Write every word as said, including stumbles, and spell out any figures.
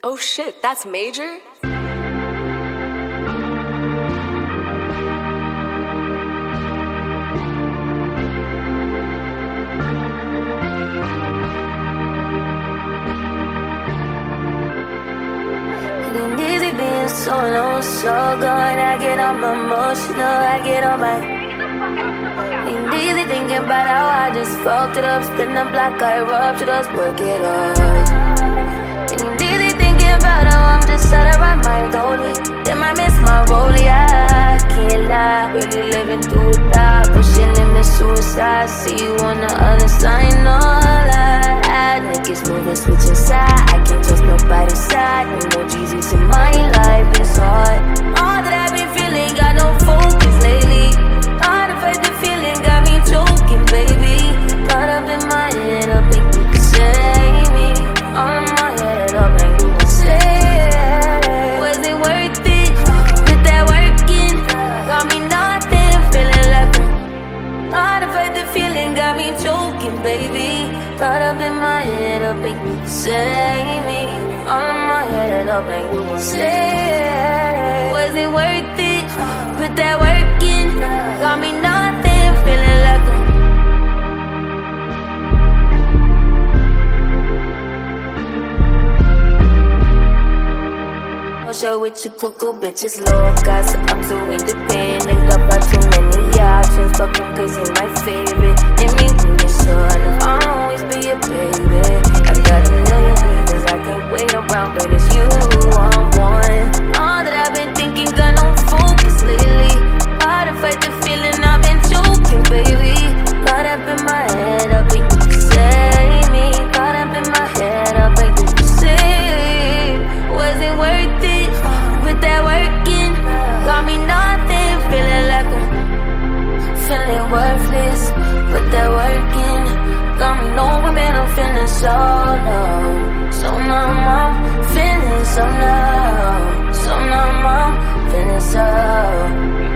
Oh shit, that's major? It ain't easy being so alone, so gone. I get all my emotional, I get all my. Ain't easy thinking about how I just fucked it up, spin the block, I ruptured us, work it up. Ain't easy thinking about how I'm just out of my mind, only. Then I miss my rollie, I can't lie. Really living through the dark, pushing in the suicide. See you on the other side, no lie. Niggas moving, switching side. I can't trust nobody's side. Ain't no Jesus in my life, it's hard. All that I've been feeling, got no focus lately. All the faith the feeling got me choking, baby. Caught up in my head, up and you can save me. All in my head, up and you can save. Was it worth it? Put that work in. Got me nothing, feeling like a. All the faith the feeling got me choking, baby. Caught up in my head, up and you can save me. All in my head, up and you can save. Was it worth it? Put that work in. Got me nothing, feeling like a. I'll show with your cuckoo bitches low. Got so I'm too independent. Got far too many options. Fucking crazy, my favorite. Let me do this son. I'll always be your baby. I got a million reasons I can't wait around, but it's you I'm one. All that I've been thinking got no focus lately. All the fight the feeling I've been choking, baby. Caught up in my head, up and you can save me. Caught up in my head, up and you can save. Was it worth it? Put that work in. Got me nothing, feeling like a. Feeling worthless. Put that work in. Got me nowhere, man, I'm feeling so low. So numb, I'm feeling so low. So numb, I'm feeling so.